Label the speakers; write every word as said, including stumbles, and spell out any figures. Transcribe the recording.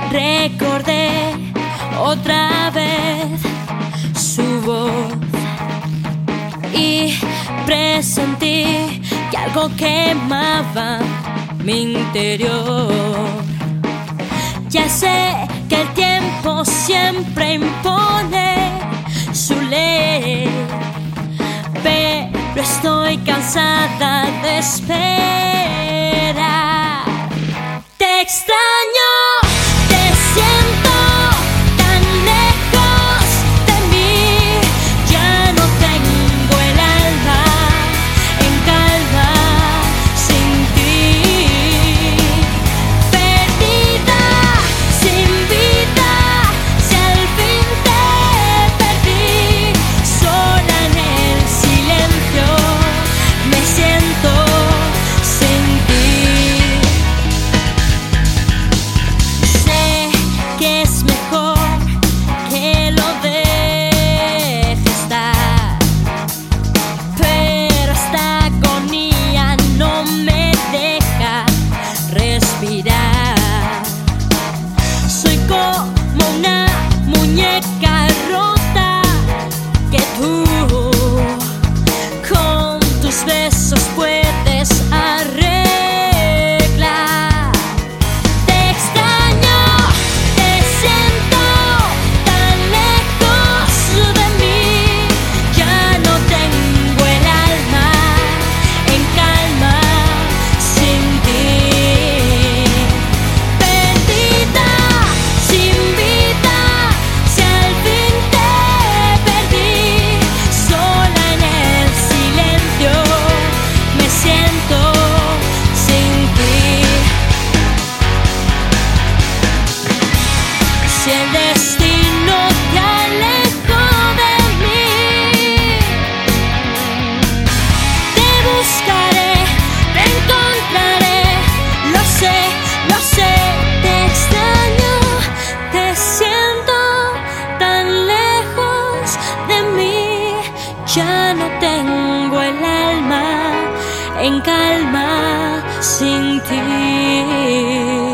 Speaker 1: Recordé otra vez su voz y presentí que algo quemaba mi interior. Ya sé que el tiempo siempre impone su ley, pero estoy cansada de esperar. Te extraño. Soy como una muñeca rota que tú con tus besos puedes arreglar. Te extraño, te siento tan lejos de mí. Ya no tengo el alma en calma sin ti. Si el destino te alejó de mí, te buscaré, te encontraré. Lo sé, lo sé, te extraño, te siento tan lejos de mí. Ya no tengo el alma en calma sin ti.